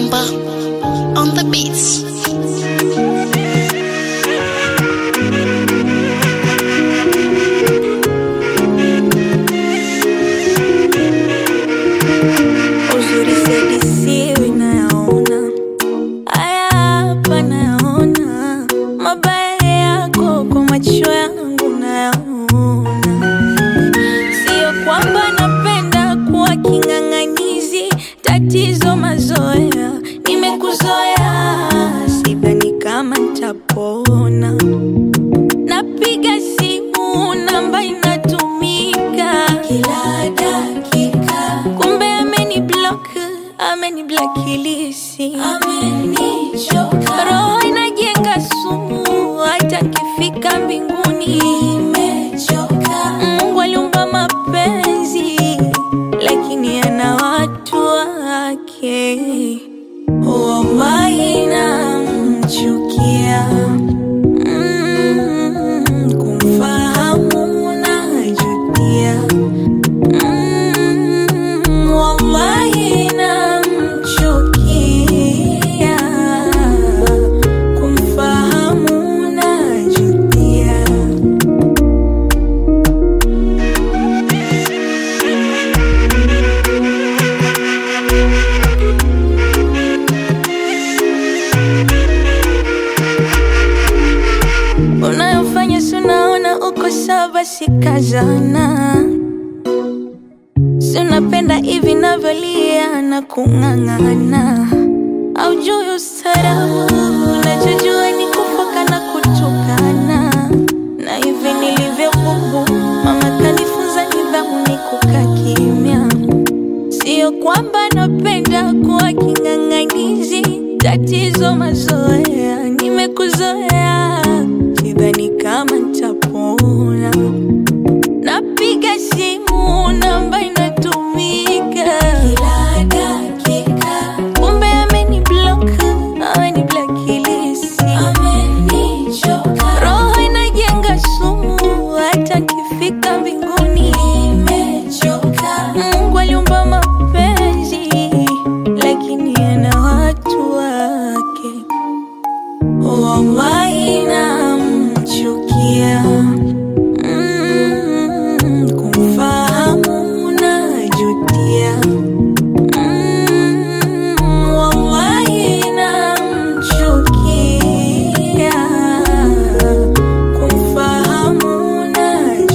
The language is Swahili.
Kimba on the beats. Uzuri sedisiwi nayaona, haya hapa nayaona, mabaya yako kwa macho yangu nayaona. Sio kwamba napenda kuwa king'ang'anizi, tatizo mazoea, nimekuzoea, sidhani kama nitapona. Napiga simu namba inatumika kila dakika, kumbe ameniblakilisi, amenichoka. Roho inajenga sumu, hata kifika mbinguni imechoka. Mungu aliumba mapenzi, lakini ana watu wake. Wallahi namchukia, kumfahamu najutia. Wallahi namchukia, kumfahamu najutia. Unayofanya sunaona uko sawa, sikazana. Sunapenda hivi navyolia na kung'ang'ana. Aujui ustarabu, unachojua